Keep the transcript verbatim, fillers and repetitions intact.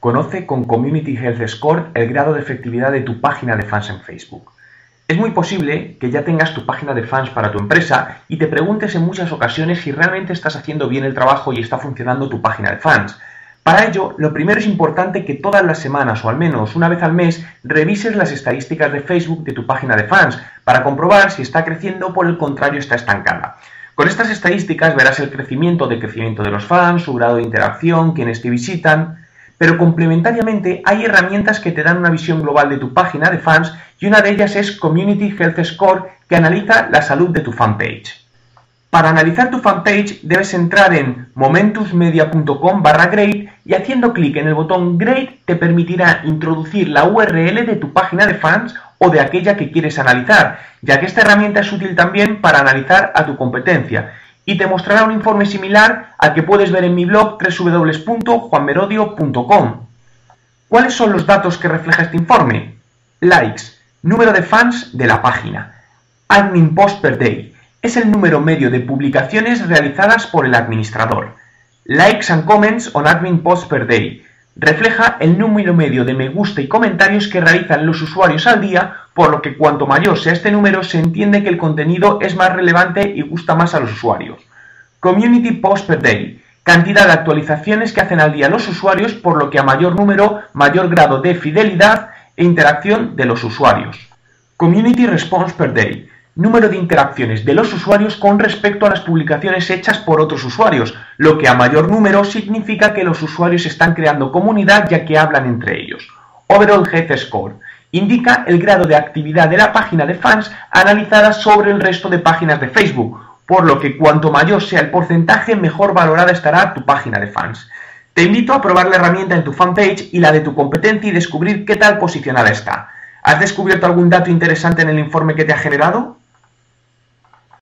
Conoce con Community Health Score el grado de efectividad de tu página de fans en Facebook. Es muy posible que ya tengas tu página de fans para tu empresa y te preguntes en muchas ocasiones si realmente estás haciendo bien el trabajo y está funcionando tu página de fans. Para ello, lo primero es importante que todas las semanas o al menos una vez al mes revises las estadísticas de Facebook de tu página de fans para comprobar si está creciendo o por el contrario está estancada. Con estas estadísticas verás el crecimiento o decrecimiento de los fans, su grado de interacción, quienes te visitan, pero complementariamente hay herramientas que te dan una visión global de tu página de fans y una de ellas es Community Health Score, que analiza la salud de tu fanpage. Para analizar tu fanpage debes entrar en momentusmedia punto com barra grade y haciendo clic en el botón Grade te permitirá introducir la U R L de tu página de fans o de aquella que quieres analizar, ya que esta herramienta es útil también para analizar a tu competencia y te mostrará un informe similar al que puedes ver en mi blog doble u doble u doble u punto juan merodio punto com. ¿Cuáles son los datos que refleja este informe? Likes, número de fans de la página. Admin post per day, es el número medio de publicaciones realizadas por el administrador. Likes and comments on admin post per day, refleja el número medio de me gusta y comentarios que realizan los usuarios al día, por lo que cuanto mayor sea este número se entiende que el contenido es más relevante y gusta más a los usuarios. Community post per day, cantidad de actualizaciones que hacen al día los usuarios, por lo que a mayor número, mayor grado de fidelidad e interacción de los usuarios. Community response per day, número de interacciones de los usuarios con respecto a las publicaciones hechas por otros usuarios, lo que a mayor número significa que los usuarios están creando comunidad ya que hablan entre ellos. Overall Health Score, indica el grado de actividad de la página de fans analizada sobre el resto de páginas de Facebook, por lo que cuanto mayor sea el porcentaje, mejor valorada estará tu página de fans. Te invito a probar la herramienta en tu fanpage y la de tu competencia y descubrir qué tal posicionada está. ¿Has descubierto algún dato interesante en el informe que te ha generado?